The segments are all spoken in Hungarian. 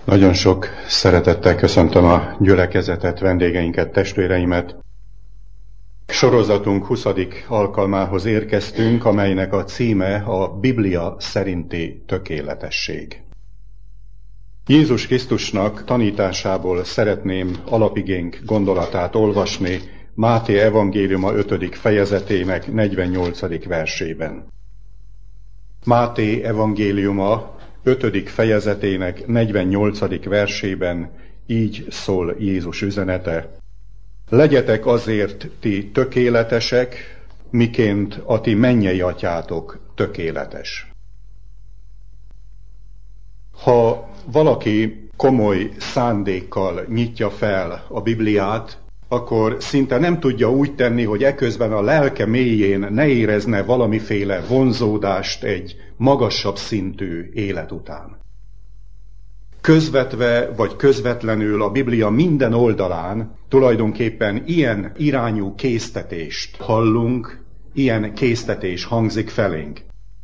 Nagyon sok szeretettel köszöntöm a gyülekezetet, vendégeinket, testvéreimet. Sorozatunk 20. alkalmához érkeztünk, amelynek a címe a Biblia szerinti tökéletesség. Jézus Krisztusnak tanításából szeretném alapigénk gondolatát olvasni Máté evangéliuma 5. fejezetének 48. versében. Máté evangéliuma 5. fejezetének 48. versében így szól Jézus üzenete. Legyetek azért ti tökéletesek, miként a ti mennyei atyátok tökéletes. Ha valaki komoly szándékkal nyitja fel a Bibliát, akkor szinte nem tudja úgy tenni, hogy eközben a lelke mélyén ne érezne valamiféle vonzódást egy magasabb szintű élet után. Közvetve vagy közvetlenül a Biblia minden oldalán tulajdonképpen ilyen irányú késztetést hallunk, ilyen késztetés hangzik felénk.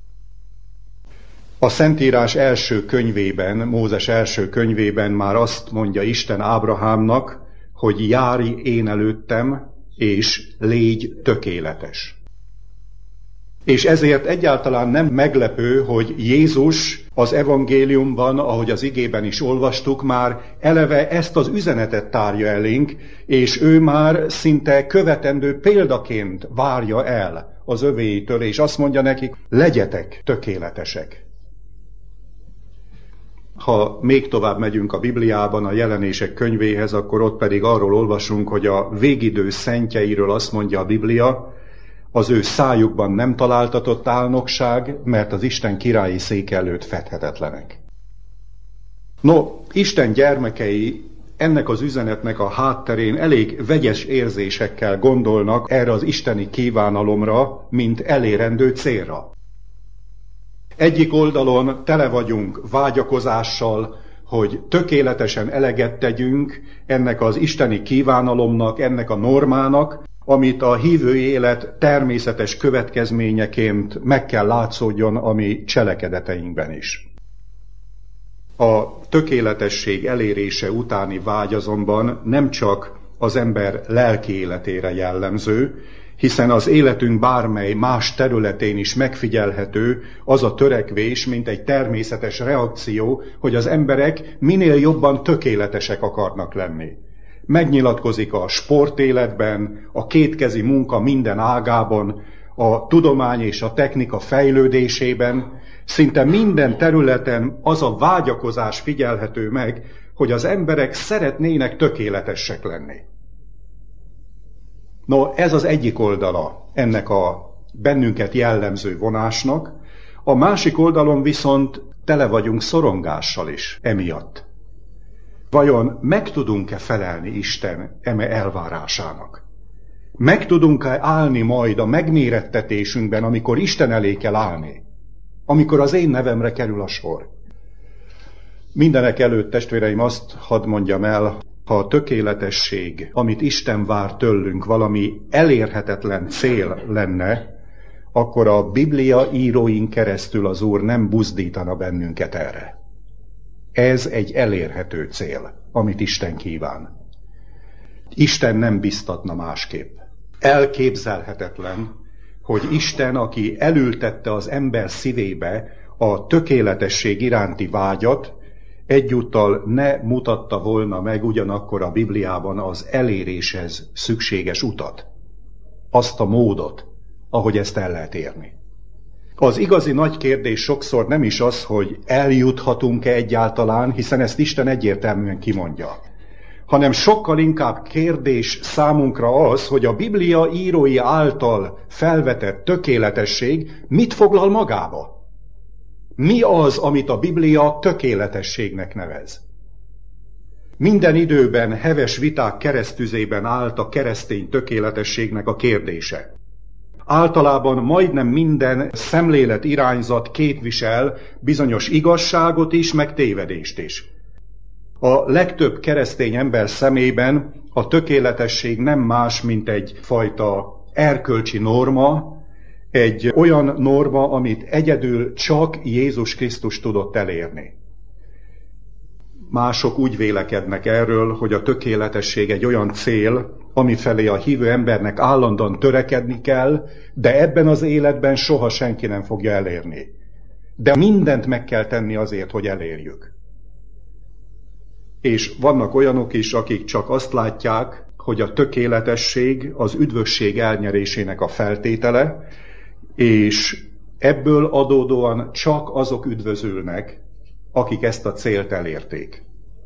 A Szentírás első könyvében, Mózes első könyvében már azt mondja Isten Ábrahámnak, hogy járj én előttem, és légy tökéletes. És ezért egyáltalán nem meglepő, hogy Jézus az evangéliumban, ahogy az igében is olvastuk, már eleve ezt az üzenetet tárja elénk, és ő már szinte követendő példaként várja el az övéitől, és azt mondja nekik, legyetek tökéletesek. Ha még tovább megyünk a Bibliában, a Jelenések könyvéhez, akkor ott pedig arról olvasunk, hogy a végidő szentjeiről azt mondja a Biblia, az ő szájukban nem találtatott álnokság, mert az Isten királyi széke előtt fedhetetlenek. No, Isten gyermekei ennek az üzenetnek a hátterén elég vegyes érzésekkel gondolnak erre az isteni kívánalomra, mint elérendő célra. Egyik oldalon tele vagyunk vágyakozással, hogy tökéletesen eleget tegyünk ennek az isteni kívánalomnak, ennek a normának, amit a hívő élet természetes következményeként meg kell látszódjon a mi cselekedeteinkben is. A tökéletesség elérése utáni vágy azonban nem csak az ember lelki életére jellemző, hiszen az életünk bármely más területén is megfigyelhető az a törekvés, mint egy természetes reakció, hogy az emberek minél jobban tökéletesek akarnak lenni. Megnyilatkozik a sportéletben, a kétkezi munka minden ágában, a tudomány és a technika fejlődésében, szinte minden területen az a vágyakozás figyelhető meg, hogy az emberek szeretnének tökéletesek lenni. No, ez az egyik oldala ennek a bennünket jellemző vonásnak, a másik oldalon viszont tele vagyunk szorongással is emiatt. Vajon meg tudunk-e felelni Isten eme elvárásának? Meg tudunk-e állni majd a megmérettetésünkben, amikor Isten elé kell állni? Amikor az én nevemre kerül a sor? Mindenek előtt, testvéreim, azt hadd mondjam el, ha a tökéletesség, amit Isten vár tőlünk, valami elérhetetlen cél lenne, akkor a Biblia íróin keresztül az Úr nem buzdítana bennünket erre. Ez egy elérhető cél, amit Isten kíván. Isten nem biztatna másképp. Elképzelhetetlen, hogy Isten, aki elültette az ember szívébe a tökéletesség iránti vágyat, egyúttal ne mutatta volna meg ugyanakkor a Bibliában az eléréshez szükséges utat, azt a módot, ahogy ezt el lehet érni. Az igazi nagy kérdés sokszor nem is az, hogy eljuthatunk-e egyáltalán, hiszen ezt Isten egyértelműen kimondja, hanem sokkal inkább kérdés számunkra az, hogy a Biblia írói által felvetett tökéletesség mit foglal magába. Mi az, amit a Biblia tökéletességnek nevez? Minden időben heves viták keresztüzében állt a keresztény tökéletességnek a kérdése. Általában majdnem minden szemlélet irányzat képvisel bizonyos igazságot is, meg tévedést is. A legtöbb keresztény ember szemében a tökéletesség nem más, mint egyfajta erkölcsi norma, egy olyan norma, amit egyedül csak Jézus Krisztus tudott elérni. Mások úgy vélekednek erről, hogy a tökéletesség egy olyan cél, amifelé a hívő embernek állandóan törekedni kell, de ebben az életben soha senki nem fogja elérni. De mindent meg kell tenni azért, hogy elérjük. És vannak olyanok is, akik csak azt látják, hogy a tökéletesség az üdvösség elnyerésének a feltétele, és ebből adódóan csak azok üdvözülnek, akik ezt a célt elérték.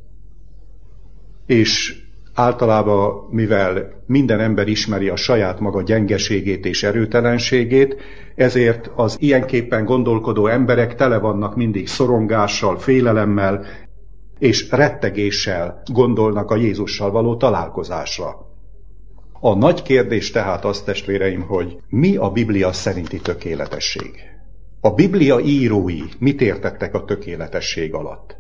És általában, mivel minden ember ismeri a saját maga gyengeségét és erőtelenségét, ezért az ilyenképpen gondolkodó emberek tele vannak mindig szorongással, félelemmel és rettegéssel gondolnak a Jézussal való találkozásra. A nagy kérdés tehát az, testvéreim, hogy mi a Biblia szerinti tökéletesség? A Biblia írói mit értettek a tökéletesség alatt?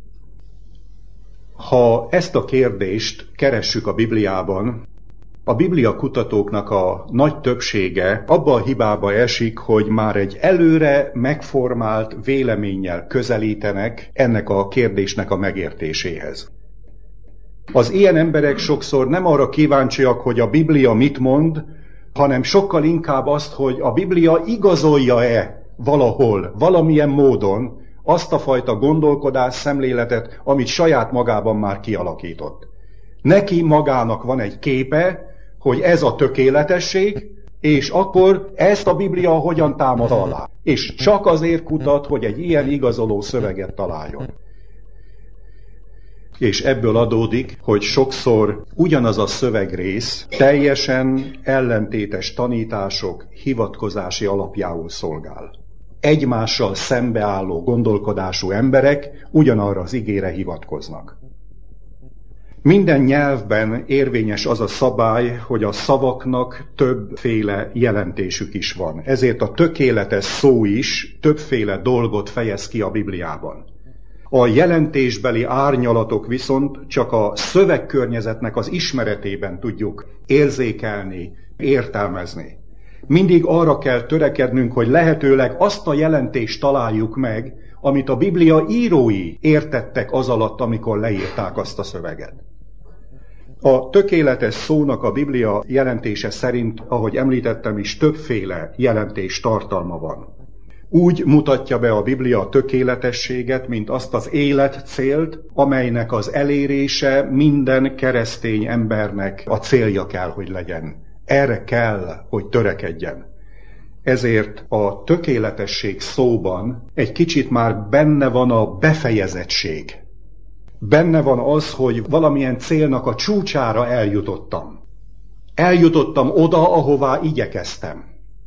Ha ezt a kérdést keressük a Bibliában, a Biblia kutatóknak a nagy többsége abba a hibába esik, hogy már egy előre megformált véleménnyel közelítenek ennek a kérdésnek a megértéséhez. Az ilyen emberek sokszor nem arra kíváncsiak, hogy a Biblia mit mond, hanem sokkal inkább azt, hogy a Biblia igazolja-e valahol, valamilyen módon azt a fajta gondolkodás, szemléletet, amit saját magában már kialakított. Neki magának van egy képe, hogy ez a tökéletesség, és akkor ezt a Biblia hogyan támad alá. És csak azért kutat, hogy egy ilyen igazoló szöveget találjon. És ebből adódik, hogy sokszor ugyanaz a szövegrész teljesen ellentétes tanítások hivatkozási alapjául szolgál. Egymással szembeálló gondolkodású emberek ugyanarra az igére hivatkoznak. Minden nyelvben érvényes az a szabály, hogy a szavaknak többféle jelentésük is van. Ezért a tökéletes szó is többféle dolgot fejez ki a Bibliában. A jelentésbeli árnyalatok viszont csak a szövegkörnyezetnek az ismeretében tudjuk érzékelni, értelmezni. Mindig arra kell törekednünk, hogy lehetőleg azt a jelentést találjuk meg, amit a Biblia írói értettek az alatt, amikor leírták azt a szöveget. A tökéletes szónak a Biblia jelentése szerint, ahogy említettem is, többféle jelentés tartalma van. Úgy mutatja be a Biblia a tökéletességet, mint azt az életcélt, amelynek az elérése minden keresztény embernek a célja kell, hogy legyen. Erre kell, hogy törekedjen. Ezért a tökéletesség szóban egy kicsit már benne van a befejezettség. Benne van az, hogy valamilyen célnak a csúcsára eljutottam. Eljutottam oda, ahová igyekeztem.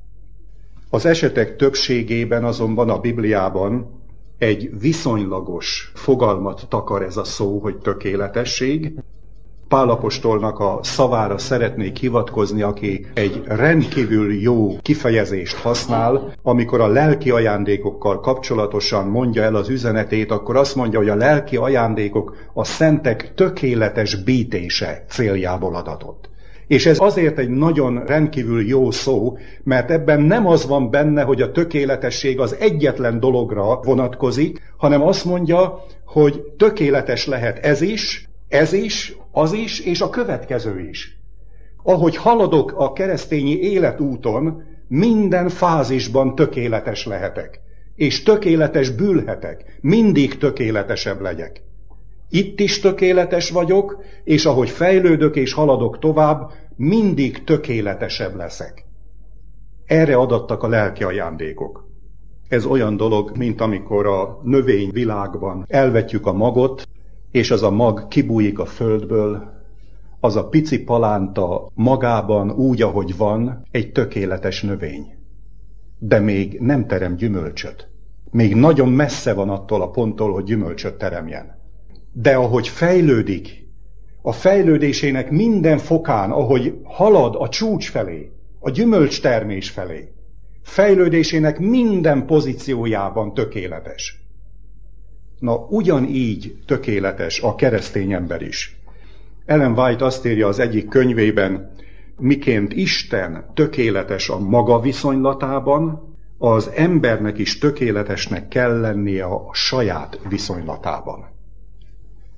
Az esetek többségében azonban a Bibliában egy viszonylagos fogalmat takar ez a szó, hogy tökéletesség. Pál apostolnak a szavára szeretnék hivatkozni, aki egy rendkívül jó kifejezést használ, amikor a lelki ajándékokkal kapcsolatosan mondja el az üzenetét, akkor azt mondja, hogy a lelki ajándékok a szentek tökéletes bítése céljából adatott. És ez azért egy nagyon rendkívül jó szó, mert ebben nem az van benne, hogy a tökéletesség az egyetlen dologra vonatkozik, hanem azt mondja, hogy tökéletes lehet ez is, az is, és a következő is. Ahogy haladok a keresztényi életúton, minden fázisban tökéletes lehetek. És tökéletes bülhetek. Mindig tökéletesebb legyek. Itt is tökéletes vagyok, és ahogy fejlődök és haladok tovább, mindig tökéletesebb leszek. Erre adattak a lelki ajándékok. Ez olyan dolog, mint amikor a növényvilágban elvetjük a magot, és az a mag kibújik a földből, az a pici palánta magában úgy, ahogy van, egy tökéletes növény. De még nem terem gyümölcsöt. Még nagyon messze van attól a ponttól, hogy gyümölcsöt teremjen. De ahogy fejlődik, a fejlődésének minden fokán, ahogy halad a csúcs felé, a gyümölcstermés felé, fejlődésének minden pozíciójában tökéletes. Na, ugyanígy tökéletes a keresztény ember is. Ellen White azt írja az egyik könyvében, miként Isten tökéletes a maga viszonylatában, az embernek is tökéletesnek kell lennie a saját viszonylatában.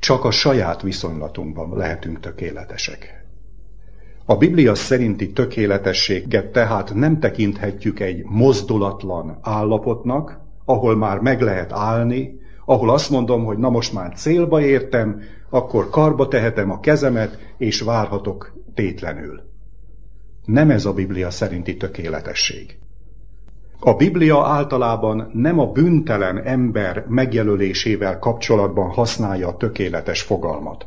Csak a saját viszonylatunkban lehetünk tökéletesek. A Biblia szerinti tökéletességet tehát nem tekinthetjük egy mozdulatlan állapotnak, ahol már meg lehet állni, ahol azt mondom, hogy na most már célba értem, akkor karba tehetem a kezemet, és várhatok tétlenül. Nem ez a Biblia szerinti tökéletesség. A Biblia általában nem a bűntelen ember megjelölésével kapcsolatban használja a tökéletes fogalmat.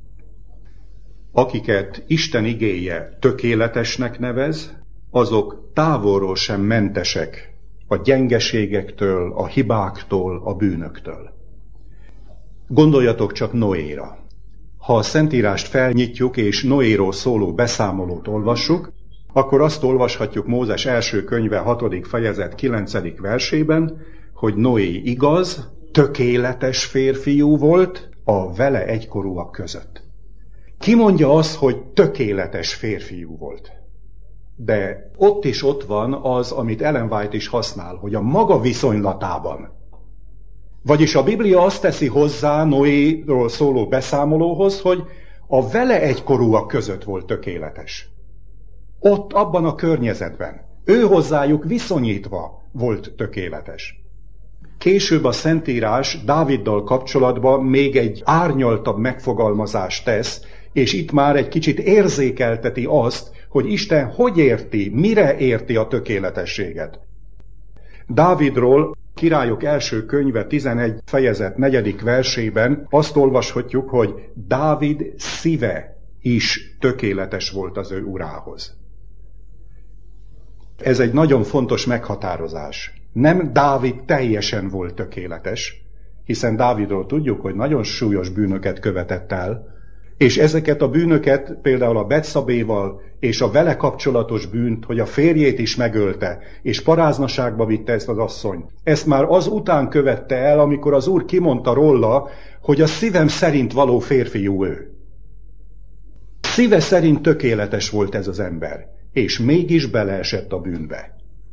Akiket Isten igéje tökéletesnek nevez, azok távolról sem mentesek a gyengeségektől, a hibáktól, a bűnöktől. Gondoljatok csak Noéra. Ha a Szentírást felnyitjuk és Noéról szóló beszámolót olvassuk, akkor azt olvashatjuk Mózes első könyve 6. fejezet 9. versében, hogy Noé igaz, tökéletes férfiú volt a vele egykorúak között. Ki mondja azt, hogy tökéletes férfiú volt? De ott is ott van az, amit Ellen White is használ, hogy a maga viszonylatában. Vagyis a Biblia azt teszi hozzá Noéról szóló beszámolóhoz, hogy a vele egykorúak között volt tökéletes. Ott, abban a környezetben. Ő hozzájuk viszonyítva volt tökéletes. Később a Szentírás Dáviddal kapcsolatban még egy árnyaltabb megfogalmazást tesz, és itt már egy kicsit érzékelteti azt, hogy Isten hogy érti, mire érti a tökéletességet. Dávidról Királyok első könyve 11. fejezet 4. versében azt olvashatjuk, hogy Dávid szíve is tökéletes volt az ő urához. Ez egy nagyon fontos meghatározás. Nem Dávid teljesen volt tökéletes, hiszen Dávidról tudjuk, hogy nagyon súlyos bűnöket követett el, és ezeket a bűnöket, például a Betszabéval és a vele kapcsolatos bűnt, hogy a férjét is megölte, és paráznaságba vitte ezt az asszonyt. Ezt már az után követte el, amikor az Úr kimondta róla, hogy a szívem szerint való férfiú ő. Szíve szerint tökéletes volt ez az ember, és mégis beleesett a bűnbe.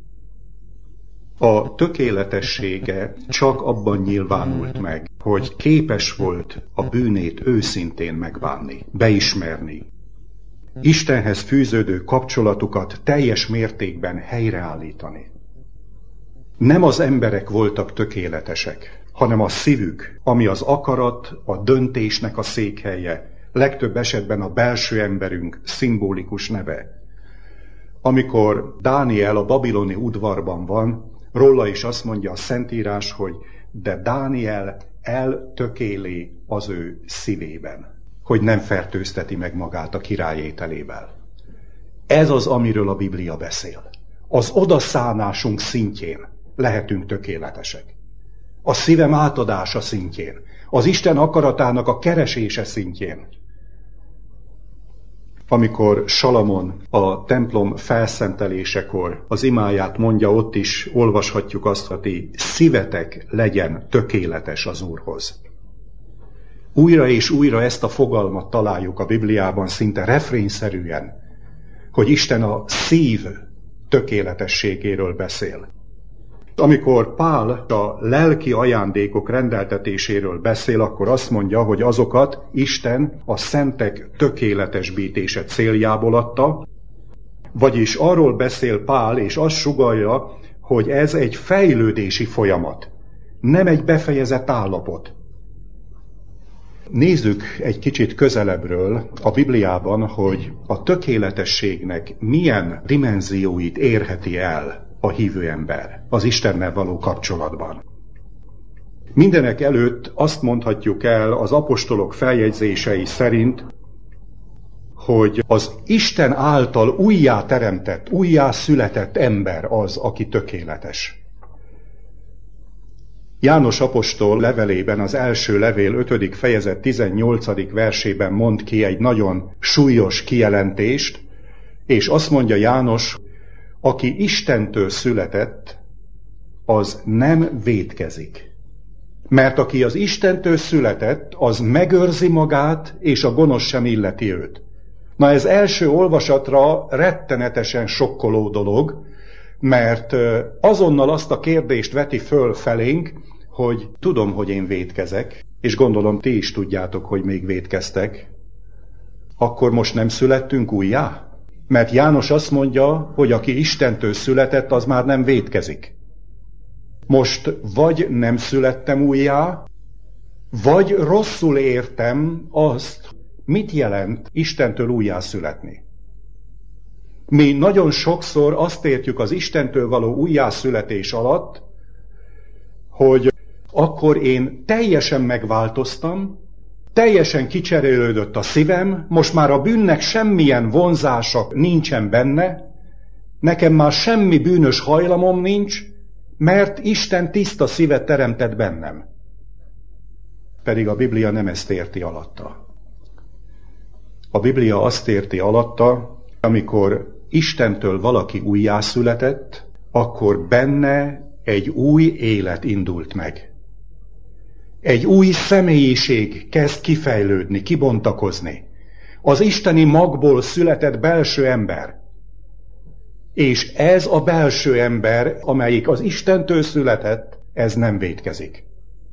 A tökéletessége csak abban nyilvánult meg, hogy képes volt a bűnét őszintén megbánni, beismerni. Istenhez fűződő kapcsolatukat teljes mértékben helyreállítani. Nem az emberek voltak tökéletesek, hanem a szívük, ami az akarat, a döntésnek a székhelye, legtöbb esetben a belső emberünk szimbolikus neve. Amikor Dániel a babiloni udvarban van, róla is azt mondja a Szentírás, hogy de Dániel eltökéli az ő szívében, hogy nem fertőzteti meg magát a király ételével. Ez az, amiről a Biblia beszél. Az odaszánásunk szintjén lehetünk tökéletesek. A szívem átadása szintjén, az Isten akaratának a keresése szintjén. Amikor Salamon a templom felszentelésekor az imáját mondja, ott is olvashatjuk azt, hogy ti szívetek legyen tökéletes az Úrhoz. Újra és újra ezt a fogalmat találjuk a Bibliában szinte refrényszerűen, hogy Isten a szív tökéletességéről beszél. Amikor Pál a lelki ajándékok rendeltetéséről beszél, akkor azt mondja, hogy azokat Isten a szentek tökéletesbítése céljából adta, vagyis arról beszél Pál, és azt sugallja, hogy ez egy fejlődési folyamat, nem egy befejezett állapot. Nézzük egy kicsit közelebbről a Bibliában, hogy a tökéletességnek milyen dimenzióit érheti el a hívő ember az Istennel való kapcsolatban. Mindenek előtt azt mondhatjuk el az apostolok feljegyzései szerint, hogy az Isten által újjá teremtett, újjá született ember az, aki tökéletes. János apostol levelében, az első levél 5. fejezet 18. versében mond ki egy nagyon súlyos kijelentést, és azt mondja János, aki Istentől született, az nem vétkezik. Mert aki az Istentől született, az megőrzi magát, és a gonosz sem illeti őt. Na ez első olvasatra rettenetesen sokkoló dolog, mert azonnal azt a kérdést veti föl felénk, hogy tudom, hogy én vétkezek, és gondolom ti is tudjátok, hogy még vétkeztek, akkor most nem születtünk újjá? Mert János azt mondja, hogy aki Istentől született, az már nem vétkezik. Most vagy nem születtem újjá, vagy rosszul értem azt, mit jelent Istentől újjá születni. Mi nagyon sokszor azt értjük az Istentől való újjászületés alatt, hogy akkor én teljesen megváltoztam, teljesen kicserélődött a szívem, most már a bűnnek semmilyen vonzása nincsen benne, nekem már semmi bűnös hajlamom nincs, mert Isten tiszta szívet teremtett bennem. Pedig a Biblia nem ezt érti alatta. A Biblia azt érti alatta, amikor Istentől valaki újjászületett, akkor benne egy új élet indult meg. Egy új személyiség kezd kifejlődni, kibontakozni. Az isteni magból született belső ember. És ez a belső ember, amelyik az Istentől született, ez nem vétkezik.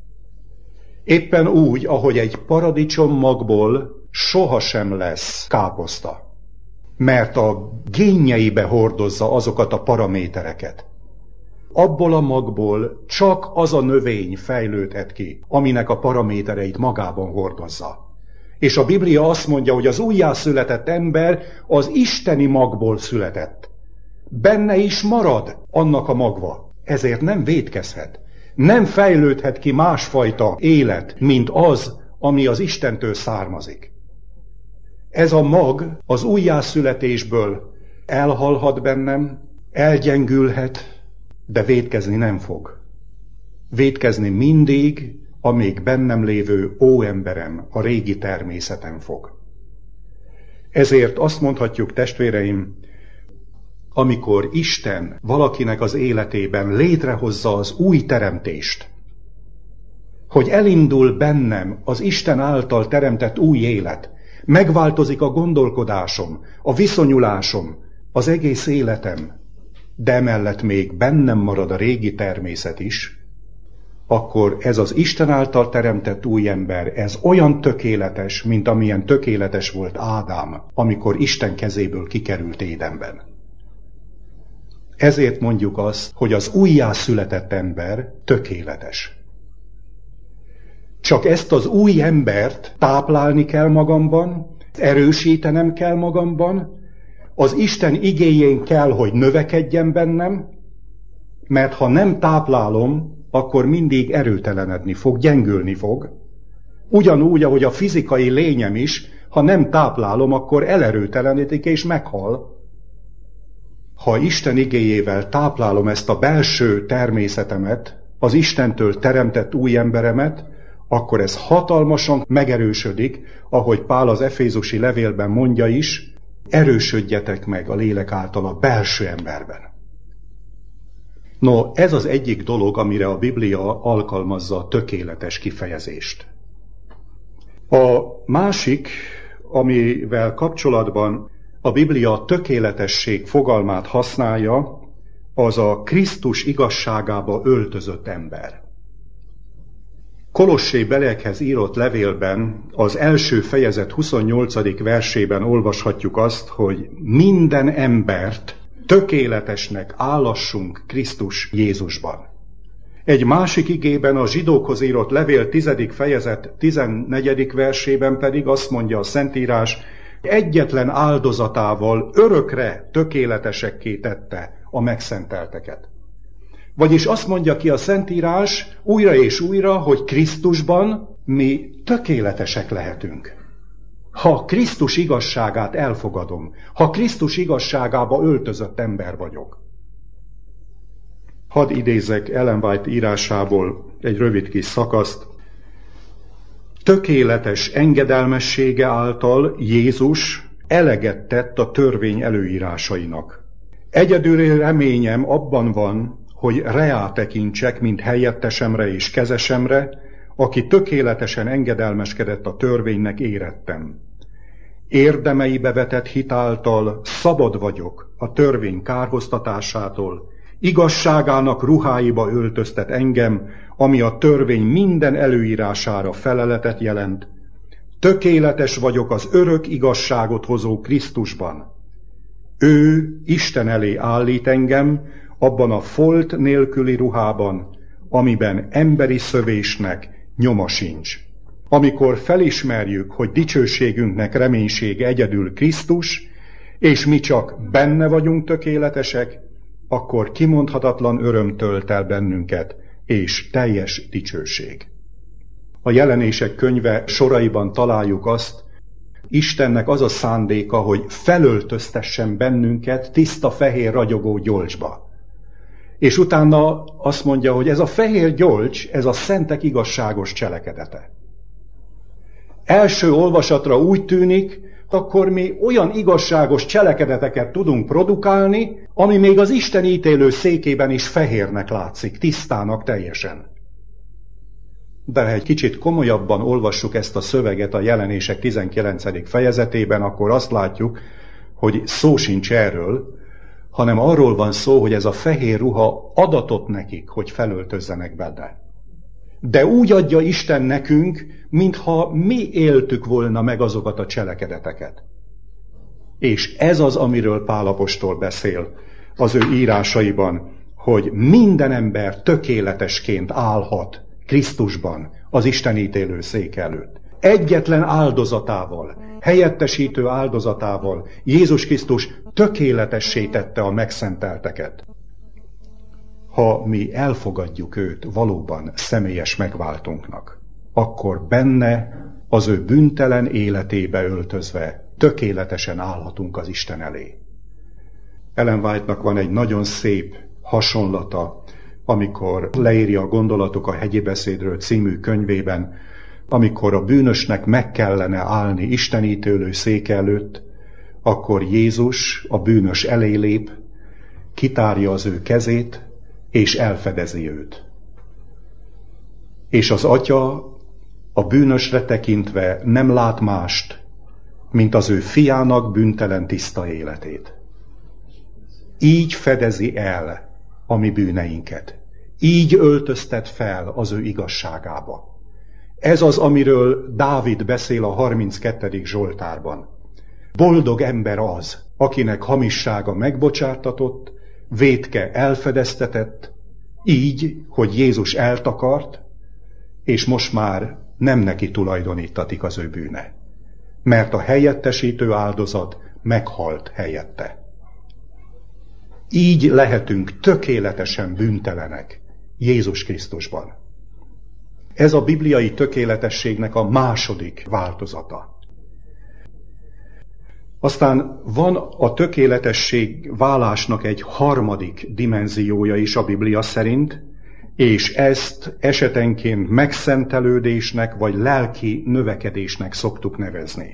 Éppen úgy, ahogy egy paradicsom magból sohasem lesz káposzta. Mert a génjeibe hordozza azokat a paramétereket. Abból a magból csak az a növény fejlődhet ki, aminek a paramétereit magában hordozza. És a Biblia azt mondja, hogy az újjászületett ember az isteni magból született. Benne is marad annak a magva, ezért nem vétkezhet. Nem fejlődhet ki másfajta élet, mint az, ami az Istentől származik. Ez a mag az újjászületésből elhalhat bennem, elgyengülhet, de vétkezni nem fog. Vétkezni mindig, amíg bennem lévő óemberem, a régi természetem fog. Ezért azt mondhatjuk, testvéreim, amikor Isten valakinek az életében létrehozza az új teremtést, hogy elindul bennem az Isten által teremtett új élet, megváltozik a gondolkodásom, a viszonyulásom, az egész életem, de emellett még bennem marad a régi természet is, akkor ez az Isten által teremtett új ember, ez olyan tökéletes, mint amilyen tökéletes volt Ádám, amikor Isten kezéből kikerült Édenben. Ezért mondjuk azt, hogy az újjászületett ember tökéletes. Csak ezt az új embert táplálni kell magamban, erősítenem kell magamban, az Isten igéjén kell, hogy növekedjen bennem, mert ha nem táplálom, akkor mindig erőtelenedni fog, gyengülni fog. Ugyanúgy, ahogy a fizikai lényem is, ha nem táplálom, akkor elerőtelenedik és meghal. Ha Isten igéjével táplálom ezt a belső természetemet, az Istentől teremtett új emberemet, akkor ez hatalmasan megerősödik, ahogy Pál az efézusi levélben mondja is, erősödjetek meg a lélek által a belső emberben. No, ez az egyik dolog, amire a Biblia alkalmazza a tökéletes kifejezést. A másik, amivel kapcsolatban a Biblia a tökéletesség fogalmát használja, az a Krisztus igazságába öltözött ember. Kolossé beliekhez írott levélben az első fejezet 28. versében olvashatjuk azt, hogy minden embert tökéletesnek állassunk Krisztus Jézusban. Egy másik igében a zsidókhoz írott levél 10. fejezet 14. versében pedig azt mondja a Szentírás, egyetlen áldozatával örökre tökéletesekké tette a megszentelteket. Vagyis azt mondja ki a Szentírás újra és újra, hogy Krisztusban mi tökéletesek lehetünk. Ha Krisztus igazságát elfogadom, ha Krisztus igazságába öltözött ember vagyok. Hadd idézek Ellen White írásából egy rövid kis szakaszt. Tökéletes engedelmessége által Jézus eleget tett a törvény előírásainak. Egyedül reményem abban van, hogy reá tekintsek, mint helyettesemre és kezesemre, aki tökéletesen engedelmeskedett a törvénynek érettem. Érdemeibe vetett hit által szabad vagyok a törvény kárhoztatásától, igazságának ruháiba öltöztet engem, ami a törvény minden előírására feleletet jelent. Tökéletes vagyok az örök igazságot hozó Krisztusban. Ő Isten elé állít engem abban a folt nélküli ruhában, amiben emberi szövésnek nyoma sincs. Amikor felismerjük, hogy dicsőségünknek reménysége egyedül Krisztus, és mi csak benne vagyunk tökéletesek, akkor kimondhatatlan öröm tölt el bennünket, és teljes dicsőség. A Jelenések könyve soraiban találjuk azt, Istennek az a szándéka, hogy felöltöztessen bennünket tiszta fehér ragyogó gyolcsba. És utána azt mondja, hogy ez a fehér gyolcs, ez a szentek igazságos cselekedete. Első olvasatra úgy tűnik, akkor mi olyan igazságos cselekedeteket tudunk produkálni, ami még az Isten ítélő székében is fehérnek látszik, tisztának teljesen. De ha egy kicsit komolyabban olvassuk ezt a szöveget a Jelenések 19. fejezetében, akkor azt látjuk, hogy szó sincs erről, hanem arról van szó, hogy ez a fehér ruha adatot nekik, hogy felöltözzenek benne. De úgy adja Isten nekünk, mintha mi éltük volna meg azokat a cselekedeteket. És ez az, amiről Pál apostol beszél az ő írásaiban, hogy minden ember tökéletesként állhat Krisztusban, az Isten ítélő szék előtt. Egyetlen áldozatával, helyettesítő áldozatával Jézus Krisztus tökéletessé tette a megszentelteket. Ha mi elfogadjuk őt valóban személyes megváltunknak, akkor benne az ő bűntelen életébe öltözve tökéletesen állhatunk az Isten elé. Ellen White-nak van egy nagyon szép hasonlata, amikor leírja a Gondolatok a hegyi beszédről című könyvében, amikor a bűnösnek meg kellene állni Isten ítélő széke előtt, akkor Jézus a bűnös elé lép, kitárja az ő kezét, és elfedezi őt. És az Atya a bűnösre tekintve nem lát mást, mint az ő fiának bűntelen tiszta életét. Így fedezi el a mi bűneinket. Így öltöztet fel az ő igazságába. Ez az, amiről Dávid beszél a 32. Zsoltárban. Boldog ember az, akinek hamissága megbocsátatott, vétke elfedeztetett, így, hogy Jézus eltakart, és most már nem neki tulajdonítatik az ő bűne. Mert a helyettesítő áldozat meghalt helyette. Így lehetünk tökéletesen bűntelenek Jézus Krisztusban. Ez a bibliai tökéletességnek a második változata. Aztán van a tökéletesség válásnak egy harmadik dimenziója is a Biblia szerint, és ezt esetenként megszentelődésnek vagy lelki növekedésnek szoktuk nevezni.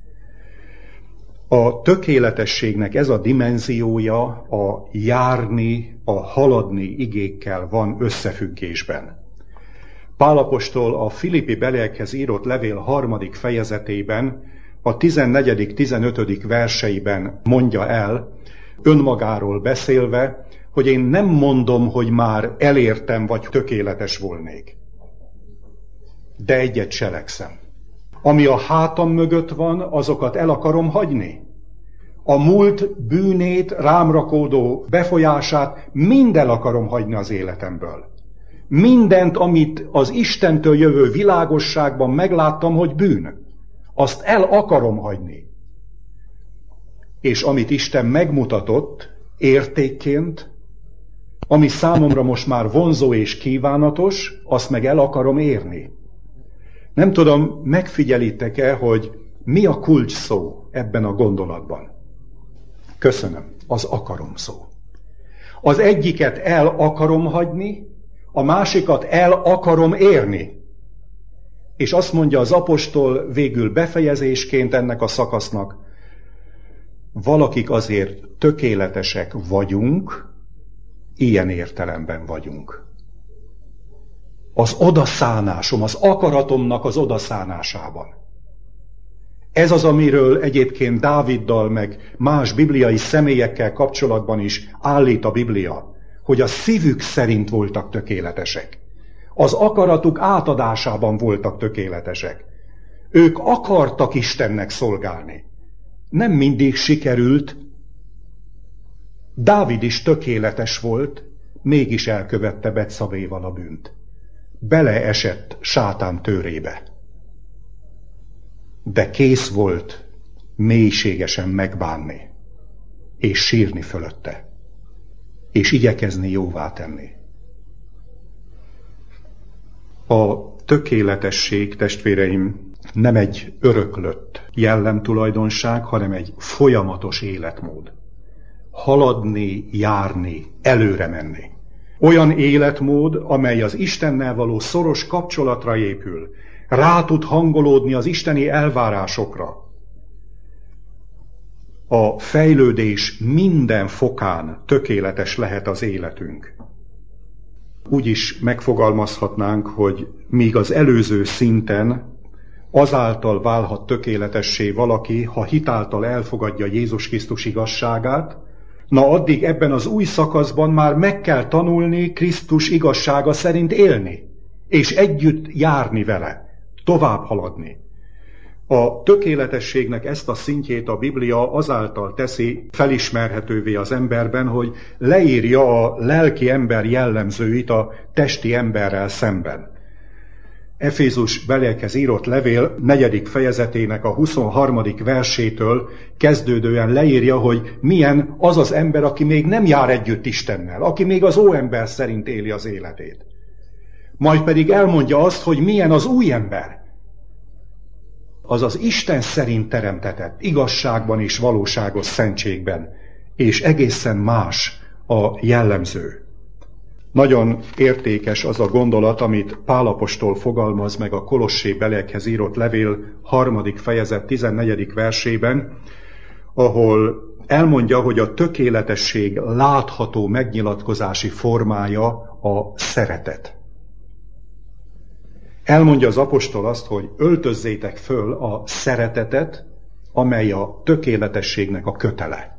A tökéletességnek ez a dimenziója a járni, a haladni igékkel van összefüggésben. Pál apostol a Filippi beliekhez írott levél 3. fejezetében, a 14.-15. verseiben mondja el, önmagáról beszélve, hogy én nem mondom, hogy már elértem vagy tökéletes volnék. De egyet cselekszem. Ami a hátam mögött van, azokat el akarom hagyni. A múlt bűnét, rám rakódó befolyását mind el akarom hagyni az életemből. Mindent, amit az Istentől jövő világosságban megláttam, hogy bűn, azt el akarom hagyni. És amit Isten megmutatott értékként, ami számomra most már vonzó és kívánatos, azt meg el akarom érni. Nem tudom, megfigyelitek-e, hogy mi a kulcs szó ebben a gondolatban? Köszönöm, az akarom szó. Az egyiket el akarom hagyni, a másikat el akarom érni. És azt mondja az apostol végül befejezésként ennek a szakasznak, valakik azért tökéletesek vagyunk, ilyen értelemben vagyunk. Az odaszánásom, az akaratomnak az odaszánásában. Ez az, amiről egyébként Dáviddal meg más bibliai személyekkel kapcsolatban is állít a Biblia, hogy a szívük szerint voltak tökéletesek. Az akaratuk átadásában voltak tökéletesek. Ők akartak Istennek szolgálni. Nem mindig sikerült. Dávid is tökéletes volt, mégis elkövette Betszabéval a bűnt. Beleesett sátán tőrébe. De kész volt mélységesen megbánni, és sírni fölötte, és igyekezni jóvá tenni. A tökéletesség, testvéreim, nem egy öröklött jellemtulajdonság, hanem egy folyamatos életmód. Haladni, járni, előre menni. Olyan életmód, amely az Istennel való szoros kapcsolatra épül, rá tud hangolódni az isteni elvárásokra. A fejlődés minden fokán tökéletes lehet az életünk. Úgy is megfogalmazhatnánk, hogy míg az előző szinten azáltal válhat tökéletessé valaki, ha hitáltal elfogadja Jézus Krisztus igazságát, na addig ebben az új szakaszban már meg kell tanulni Krisztus igazsága szerint élni, és együtt járni vele, tovább haladni. A tökéletességnek ezt a szintjét a Biblia azáltal teszi felismerhetővé az emberben, hogy leírja a lelki ember jellemzőit a testi emberrel szemben. Efézus beliekhez írott levél 4. fejezetének a 23. versétől kezdődően leírja, hogy milyen az az ember, aki még nem jár együtt Istennel, aki még az óember szerint éli az életét. Majd pedig elmondja azt, hogy milyen az új ember. Az az Isten szerint teremtetett, igazságban és valóságos szentségben, és egészen más a jellemző. Nagyon értékes az a gondolat, amit Pál apostol fogalmaz meg a Kolossé beliekhez írott levél 3. fejezet 14. versében, ahol elmondja, hogy a tökéletesség látható megnyilatkozási formája a szeretet. Elmondja az apostol azt, hogy öltözzétek föl a szeretetet, amely a tökéletességnek a kötele.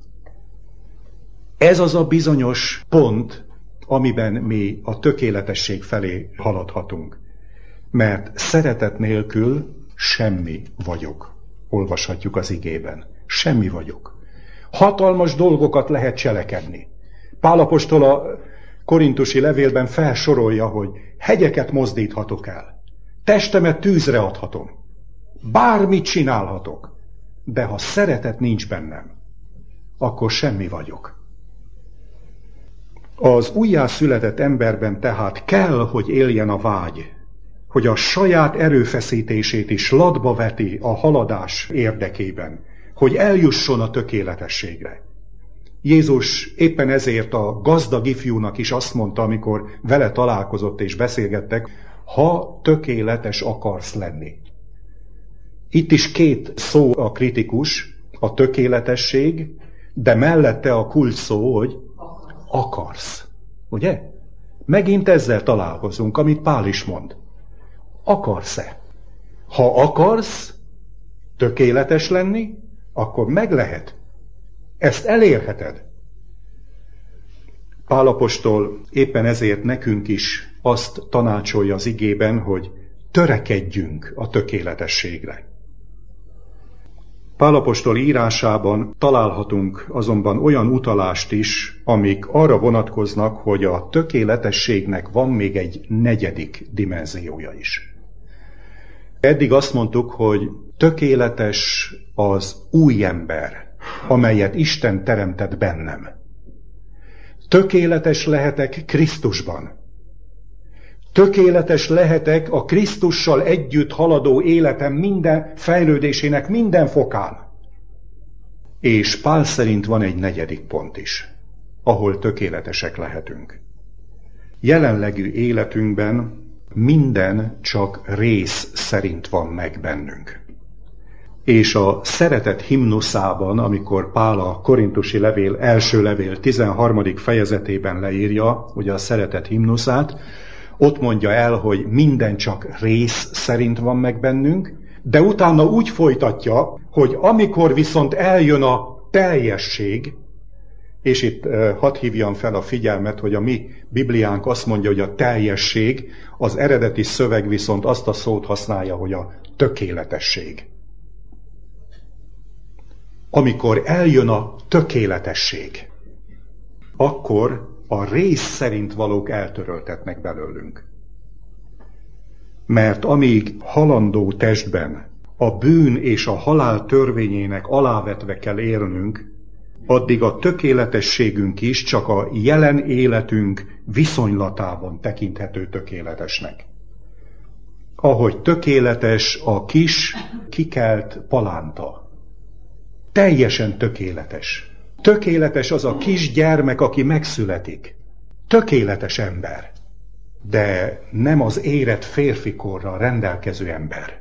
Ez az a bizonyos pont, amiben mi a tökéletesség felé haladhatunk. Mert szeretet nélkül semmi vagyok. Olvashatjuk az igében. Semmi vagyok. Hatalmas dolgokat lehet cselekedni. Pál apostol a korintusi levélben felsorolja, hogy hegyeket mozdíthatok el. Testemet tűzre adhatom. Bármit csinálhatok. De ha szeretet nincs bennem, akkor semmi vagyok. Az újjászületett emberben tehát kell, hogy éljen a vágy, hogy a saját erőfeszítését is latba veti a haladás érdekében, hogy eljusson a tökéletességre. Jézus éppen ezért a gazdag ifjúnak is azt mondta, amikor vele találkozott és beszélgettek, ha tökéletes akarsz lenni. Itt is két szó a kritikus, a tökéletesség, de mellette a kulcs szó, hogy akarsz. Ugye? Megint ezzel találkozunk, amit Pál is mond. Akarsz-e? Ha akarsz tökéletes lenni, akkor meg lehet. Ezt elérheted. Pál apostol éppen ezért nekünk is azt tanácsolja az igében, hogy törekedjünk a tökéletességre. Pál apostol írásában találhatunk azonban olyan utalást is, amik arra vonatkoznak, hogy a tökéletességnek van még egy negyedik dimenziója is. Eddig azt mondtuk, hogy tökéletes az új ember, amelyet Isten teremtett bennem. Tökéletes lehetek Krisztusban. Tökéletes lehetek a Krisztussal együtt haladó életem minden fejlődésének minden fokán. És Pál szerint van egy negyedik pont is, ahol tökéletesek lehetünk. Jelenlegű életünkben minden csak rész szerint van meg bennünk. És a szeretet himnuszában, amikor Pál a korintusi levél első levél 13. fejezetében leírja, ugye a szeretet himnuszát, ott mondja el, hogy minden csak rész szerint van meg bennünk, de utána úgy folytatja, hogy amikor viszont eljön a teljesség, És itt hadd hívjam fel a figyelmet, hogy a mi Bibliánk azt mondja, hogy a teljesség, az eredeti szöveg viszont azt a szót használja, hogy a tökéletesség. Amikor eljön a tökéletesség, akkor a rész szerint valók eltöröltetnek belőlünk. Mert amíg halandó testben a bűn és a halál törvényének alávetve kell élnünk, addig a tökéletességünk is csak a jelen életünk viszonylatában tekinthető tökéletesnek. Ahogy tökéletes a kis, kikelt palánta. Teljesen tökéletes. Tökéletes az a kis gyermek, aki megszületik. Tökéletes ember. De nem az érett férfikorral rendelkező ember.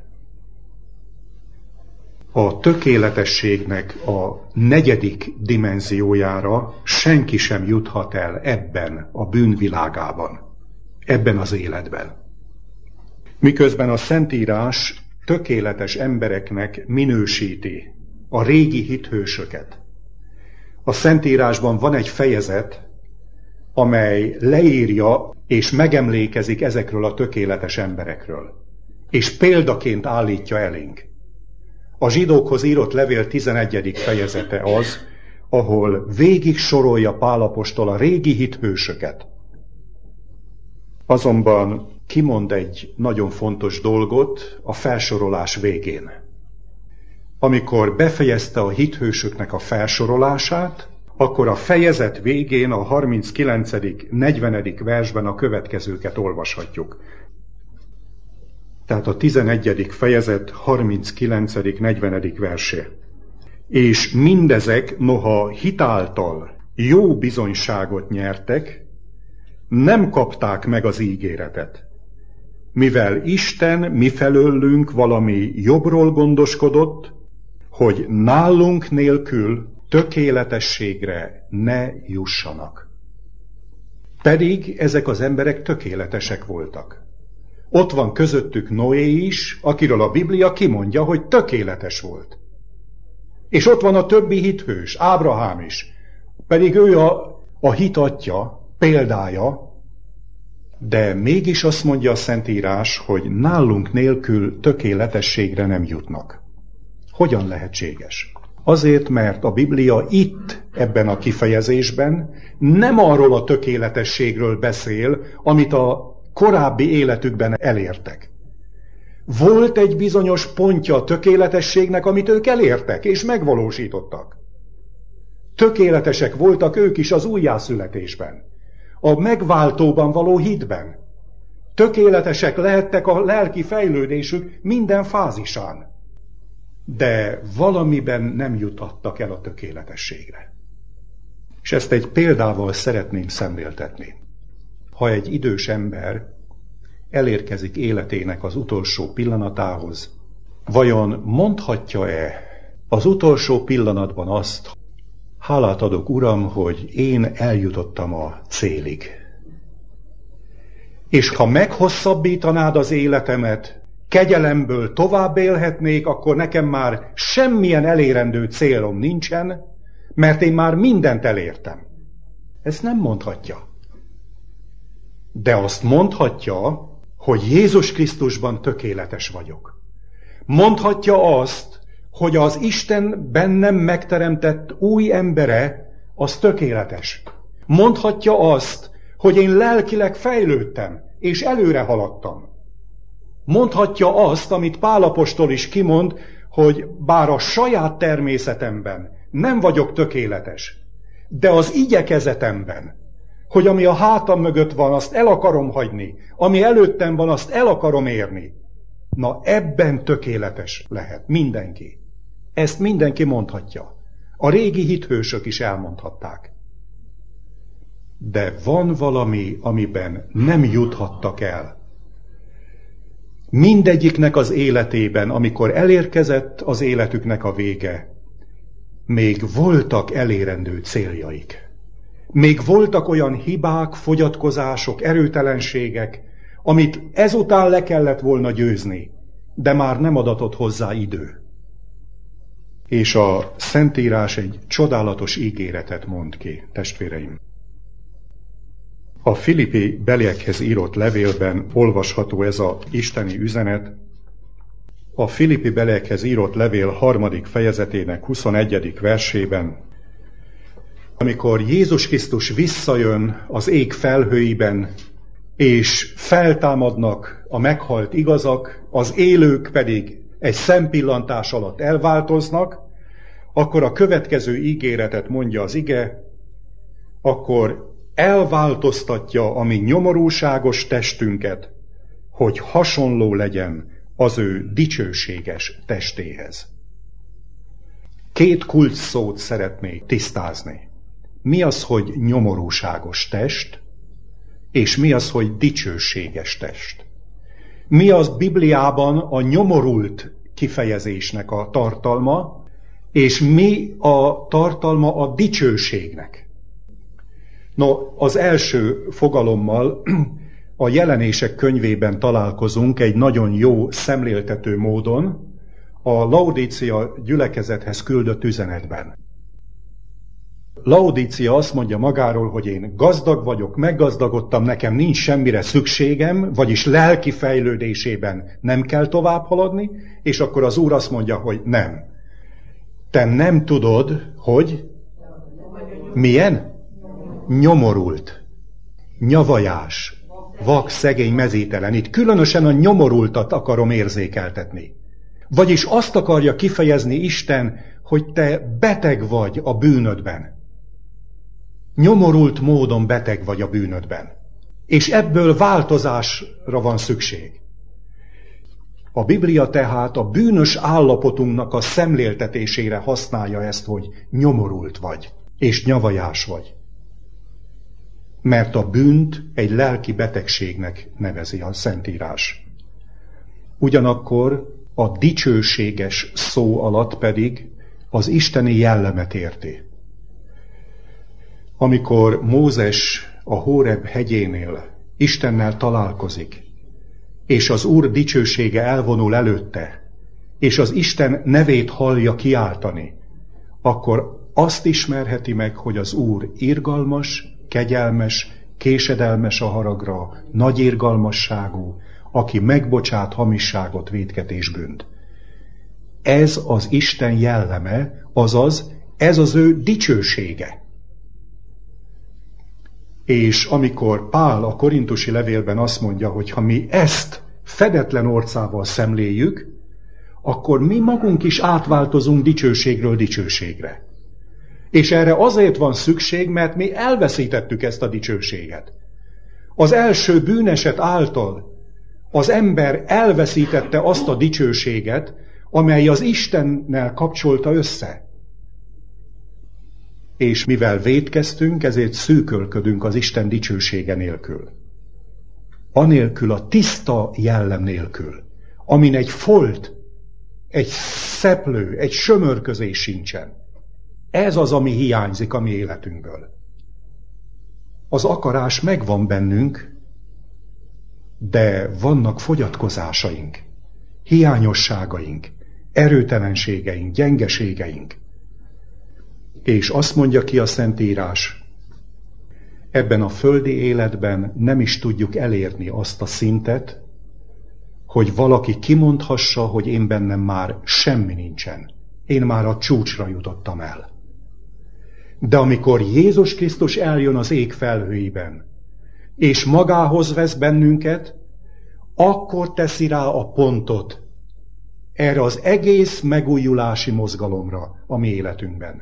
A tökéletességnek a 4. dimenziójára senki sem juthat el ebben a bűnvilágában, ebben az életben. Miközben a Szentírás tökéletes embereknek minősíti a régi hithősöket. A Szentírásban van egy fejezet, amely leírja és megemlékezik ezekről a tökéletes emberekről, és példaként állítja elénk. A zsidókhoz írott levél 11. fejezete az, ahol végig sorolja Pál apostol a régi hithősöket. Azonban kimond egy nagyon fontos dolgot a felsorolás végén. Amikor befejezte a hithősöknek a felsorolását, akkor a fejezet végén a 39. 40. versben a következőket olvashatjuk. Tehát a 11. fejezet 39. 40. versé. És mindezek, noha hitáltal jó bizonyságot nyertek, nem kapták meg az ígéretet, mivel Isten mifelőlünk valami jobbról gondoskodott, hogy nálunk nélkül tökéletességre ne jussanak. Pedig ezek az emberek tökéletesek voltak. Ott van közöttük Noé is, akiről a Biblia kimondja, hogy tökéletes volt. És ott van a többi hithős, Ábrahám is, pedig ő a hit atya, példája, de mégis azt mondja a Szentírás, hogy nálunk nélkül tökéletességre nem jutnak. Hogyan lehetséges? Azért, mert a Biblia itt, ebben a kifejezésben nem arról a tökéletességről beszél, amit a korábbi életükben elértek. Volt egy bizonyos pontja a tökéletességnek, amit ők elértek és megvalósítottak. Tökéletesek voltak ők is az újjászületésben, a megváltóban való hitben. Tökéletesek lehettek a lelki fejlődésük minden fázisán. De valamiben nem jutottak el a tökéletességre. És ezt egy példával szeretném szemléltetni. Ha egy idős ember elérkezik életének az utolsó pillanatához, vajon mondhatja-e az utolsó pillanatban azt, hálát adok, Uram, hogy én eljutottam a célig. És ha meghosszabbítanád az életemet, kegyelemből tovább élhetnék, akkor nekem már semmilyen elérendő célom nincsen, mert én már mindent elértem. Ezt nem mondhatja. De azt mondhatja, hogy Jézus Krisztusban tökéletes vagyok. Mondhatja azt, hogy az Isten bennem megteremtett új embere, az tökéletes. Mondhatja azt, hogy én lelkileg fejlődtem, és előre haladtam. Mondhatja azt, amit Pál apostol is kimond, hogy bár a saját természetemben nem vagyok tökéletes, de az igyekezetemben, hogy ami a hátam mögött van, azt el akarom hagyni, ami előttem van, azt el akarom érni. Na, ebben tökéletes lehet mindenki. Ezt mindenki mondhatja. A régi hithősök is elmondhatták. De van valami, amiben nem juthattak el. Mindegyiknek az életében, amikor elérkezett az életüknek a vége, még voltak elérendő céljaik. Még voltak olyan hibák, fogyatkozások, erőtelenségek, amit ezután le kellett volna győzni, de már nem adatott hozzá idő. És a Szentírás egy csodálatos ígéretet mond ki, testvéreim. A Filippi beliekhez írott levélben olvasható ez az isteni üzenet. A Filippi beliekhez írott levél 3. fejezetének 21. versében, amikor Jézus Krisztus visszajön az ég felhőiben, és feltámadnak a meghalt igazak, az élők pedig egy szempillantás alatt elváltoznak, akkor a következő ígéretet mondja az ige, akkor elváltoztatja a mi nyomorúságos testünket, hogy hasonló legyen az ő dicsőséges testéhez. 2 kulcsszót szeretnék tisztázni. Mi az, hogy nyomorúságos test, és mi az, hogy dicsőséges test? Mi az Bibliában a nyomorult kifejezésnek a tartalma, és mi a tartalma a dicsőségnek? No, az első fogalommal a Jelenések könyvében találkozunk egy nagyon jó szemléltető módon a Laodícia gyülekezethez küldött üzenetben. Laodícia azt mondja magáról, hogy én gazdag vagyok, meggazdagodtam, nekem nincs semmire szükségem, vagyis lelki fejlődésében nem kell tovább haladni, és akkor az Úr azt mondja, hogy nem. Te nem tudod, hogy milyen? Nyomorult, nyavajás, vak, szegény, mezítelen. Itt különösen a nyomorultat akarom érzékeltetni. Vagyis azt akarja kifejezni Isten, hogy te beteg vagy a bűnödben. Nyomorult módon beteg vagy a bűnödben. És ebből változásra van szükség. A Biblia tehát a bűnös állapotunknak a szemléltetésére használja ezt, hogy nyomorult vagy, és nyavajás vagy. Mert a bűnt egy lelki betegségnek nevezi a Szentírás. Ugyanakkor a dicsőséges szó alatt pedig az isteni jellemet érti. Amikor Mózes a Hóreb hegyénél Istennel találkozik, és az Úr dicsősége elvonul előtte, és az Isten nevét hallja kiáltani, akkor azt ismerheti meg, hogy az Úr irgalmas, kegyelmes, késedelmes a haragra, nagy irgalmasságú, aki megbocsát hamisságot, vétket és bűnt. Ez az Isten jelleme, azaz ez az ő dicsősége. És amikor Pál a korintusi levélben azt mondja, hogy ha mi ezt fedetlen orcával szemléljük, akkor mi magunk is átváltozunk dicsőségről dicsőségre. És erre azért van szükség, mert mi elveszítettük ezt a dicsőséget. Az első bűneset által az ember elveszítette azt a dicsőséget, amely az Istennel kapcsolta össze. És mivel vétkeztünk, ezért szűkölködünk az Isten dicsősége nélkül. Anélkül, a tiszta jellem nélkül, amin egy folt, egy szeplő, egy sömörközés sincsen. Ez az, ami hiányzik a mi életünkből. Az akarás megvan bennünk, de vannak fogyatkozásaink, hiányosságaink, erőtelenségeink, gyengeségeink. És azt mondja ki a Szentírás, ebben a földi életben nem is tudjuk elérni azt a szintet, hogy valaki kimondhassa, hogy én bennem már semmi nincsen. Én már a csúcsra jutottam el. De amikor Jézus Krisztus eljön az ég felhőiben, és magához vesz bennünket, akkor teszi rá a pontot erre az egész megújulási mozgalomra a mi életünkben.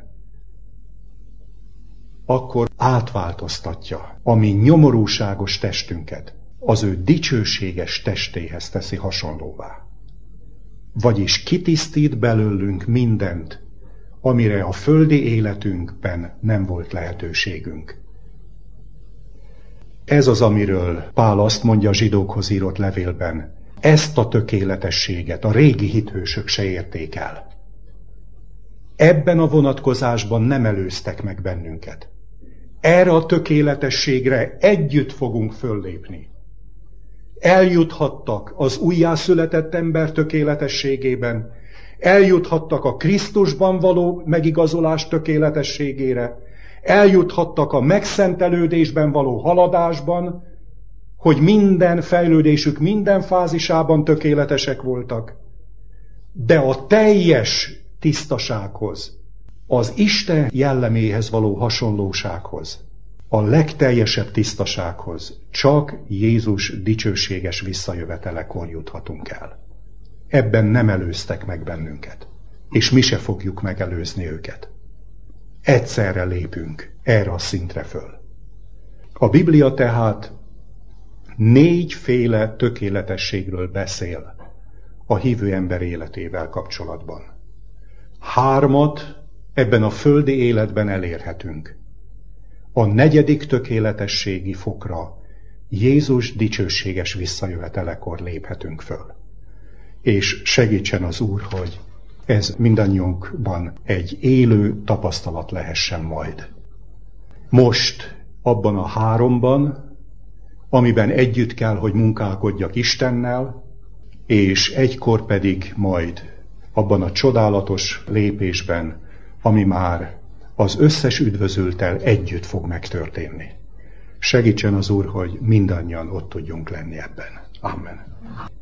Akkor átváltoztatja a mi nyomorúságos testünket, az ő dicsőséges testéhez teszi hasonlóvá. Vagyis kitisztít belőlünk mindent, amire a földi életünkben nem volt lehetőségünk. Ez az, amiről Pál azt mondja a zsidókhoz írott levélben. Ezt a tökéletességet a régi hithősök se érték el. Ebben a vonatkozásban nem előztek meg bennünket. Erre a tökéletességre együtt fogunk föllépni. Eljuthattak az újjászületett ember tökéletességében, eljuthattak a Krisztusban való megigazolás tökéletességére, eljuthattak a megszentelődésben való haladásban, hogy minden fejlődésük minden fázisában tökéletesek voltak, de a teljes tisztasághoz, az Isten jelleméhez való hasonlósághoz, a legteljesebb tisztasághoz csak Jézus dicsőséges visszajövetelekor juthatunk el. Ebben nem előztek meg bennünket, és mi se fogjuk megelőzni őket. Egyszerre lépünk erre a szintre föl. A Biblia tehát 4 tökéletességről beszél a hívő ember életével kapcsolatban. 3 ebben a földi életben elérhetünk. A 4. tökéletességi fokra Jézus dicsőséges visszajövetelekor léphetünk föl. És segítsen az Úr, hogy ez mindannyiunkban egy élő tapasztalat lehessen majd. Most abban a 3-ban, amiben együtt kell, hogy munkálkodjak Istennel, és egykor pedig majd abban a csodálatos lépésben, ami már az összes üdvözülttel együtt fog megtörténni. Segítsen az Úr, hogy mindannyian ott tudjunk lenni ebben. Amen.